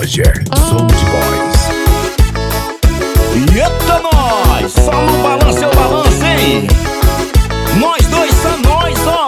Manager, Somos Boys. Eita nós, só no balanço eu balanço, hein? Nós dois são nós, ó.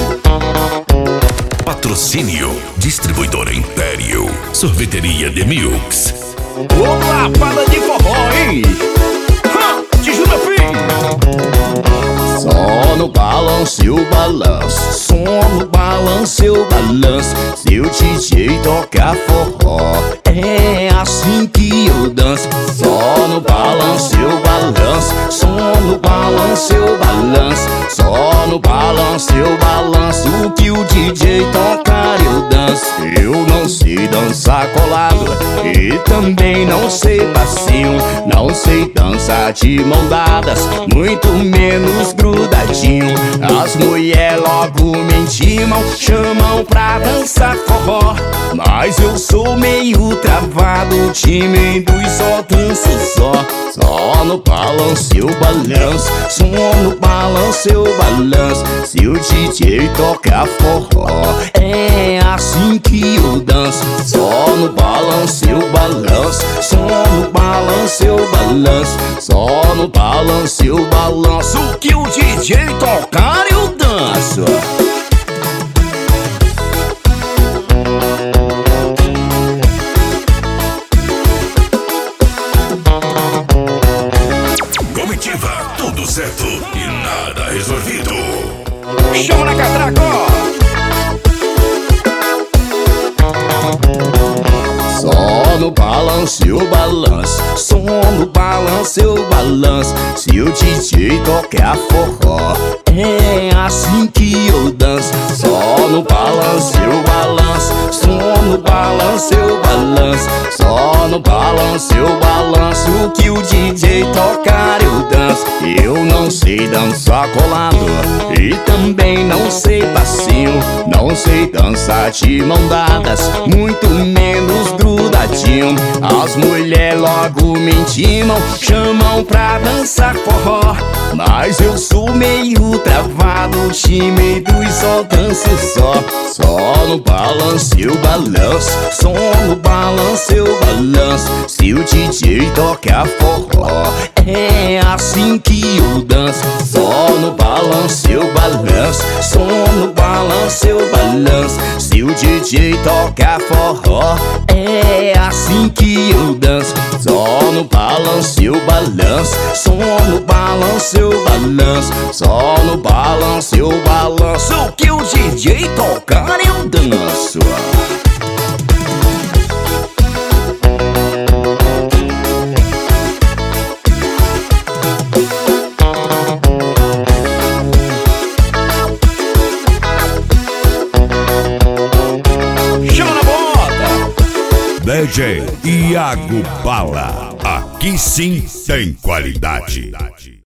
Patrocínio, Distribuidora Império, Sorveteria The Milks. Ô, lapada de forró, hein? Te juro, filho. Só no balanço eu balanço, só no balanço eu balanço. Se o DJ tocar forró, é assim que eu danço. Só no balanço eu balanço, só no balanço eu balanço. Só no balanço eu balanço, o que o DJ tocar eu danço. Eu não sei dançar colado e também não sei passinho. Não sei dançar de mão dadas, muito menos grudadinho. As mulher logo me intimam, chamam pra dançar forró, mas eu sou meio travado, tímido e só danço só. Só no balanço eu balanço, só no balanço eu balanço. Se o DJ tocar forró, é assim que eu danço. Só no balanço eu balanço, só no balanço eu balanço. Só no balanço eu balanço, o que o DJ tocar eu danço. Comitiva, tudo certo e nada resolvido. Chama na catraca, ó. Só no balanço eu balanço, só no balanço eu balanço. Se o DJ tocar forró, é assim que eu danço. Só no balanço eu balanço, só no balanço eu balanço. Só no balanço eu balanço, o que o DJ tocar eu danço. Eu não sei dançar colado e também não sei passinho. Não sei dançar de mão dadas, muito menos grudadinho. As mulher logo me intimam, chamam pra dançar forró, mas eu sou meio travado, tímido e só danço só. Só no balanço eu balanço, só no balanço eu balanço. Se o DJ tocar forró, é assim que eu danço. Só no balanço eu balanço, só no balanço eu balanço. Se o DJ tocar forró, é assim que eu danço. Só no balanço eu balanço, só no balanço eu balanço. Só no balanço eu balanço, o que o DJ tocar eu danço. DJ Iago Bala, aqui sim tem qualidade.